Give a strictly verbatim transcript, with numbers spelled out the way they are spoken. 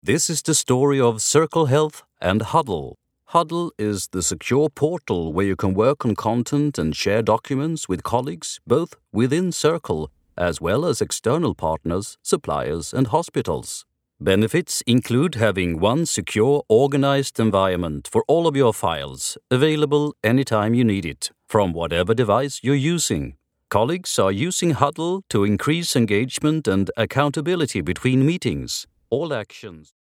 This is the story of Circle Health and Huddle. Huddle is the secure portal where you can work on content and share documents with colleagues both within Circle as well as external partners, suppliers, and hospitals. Benefits include having one secure, organized environment for all of your files, available anytime you need it, from whatever device you're using. Colleagues are using Huddle to increase engagement and accountability between meetings. All actions